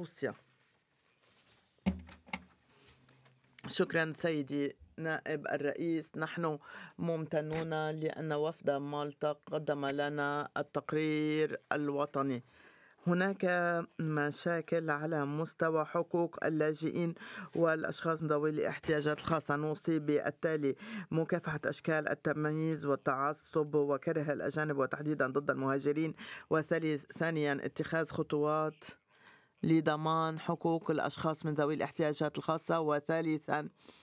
روسيا. شكرا سيدي نائب الرئيس. نحن ممتنون لأن وفد مالطا قدم لنا التقرير الوطني. هناك مشاكل على مستوى حقوق اللاجئين والأشخاص ذوي الاحتياجات الخاصة. نوصي بالتالي مكافحة أشكال التمييز والتعصب وكره الأجانب وتحديدا ضد المهاجرين. وثانيا اتخاذ خطوات لضمان حقوق الأشخاص من ذوي الاحتياجات الخاصة. وثالثا